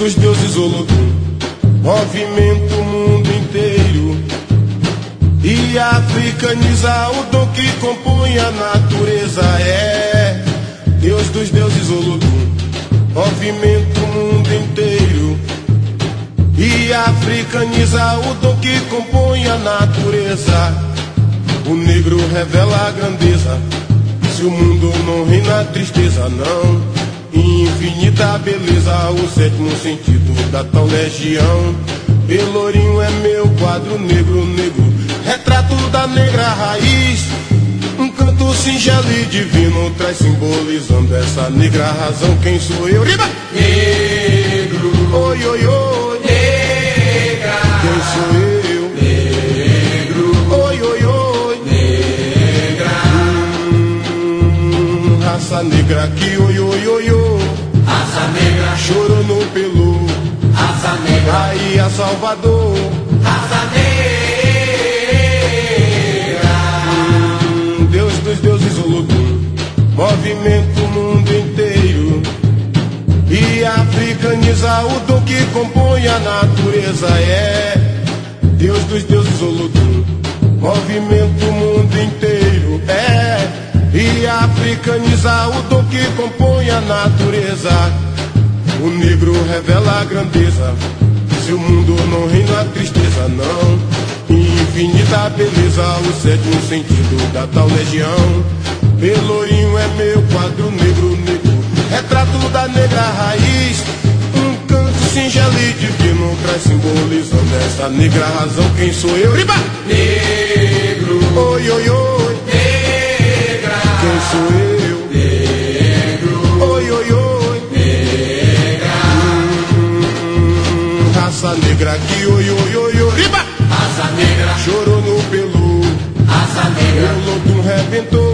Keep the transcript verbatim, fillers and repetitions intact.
dos deuses Olodum movimenta o mundo inteiro e africaniza o dom que compõe a natureza. É Deus dos deuses Olodum movimenta o mundo inteiro e africaniza o dom que compõe a natureza. O negro revela a grandeza, se o mundo não reina a tristeza, não. Infinita beleza, o sétimo sentido da tal legião. Pelourinho é meu quadro negro, negro, retrato da negra raiz. Um canto singelo e divino traz simbolizando essa negra razão. Quem sou eu? Riba! Negro. Oi, oi, oi. Negra. Quem sou eu? Negro. Oi, oi, oi. Negra. Hum, raça negra que oi, oi, oi, oi. Raça negra. Chorou no Pelô. Raça negra. Bahia, Salvador. Raça negra. Hum, Deus dos deuses Olodum movimenta o mundo inteiro e africaniza o dom que compõe a natureza. É Deus dos deuses Olodum movimenta o mundo inteiro. É e africaniza o dom que compõe a natureza. O negro revela a grandeza, se o mundo não reina a tristeza, não. Infinita beleza, o sétimo sentido da tal legião. Pelourinho é meu quadro negro, negro, retrato da negra raiz. Um canto singelo e divino traz simbolizando essa negra razão. Quem sou eu? Riba! Negro. Oi, oi, oi. Negra. Quem sou eu? Negro. Oi, oi, oi. Negra. Hum, raça negra que oi, oi, oi, oi. Riba! Raça negra. Chorou no Pelô. Raça negra. O Olodum rebentou.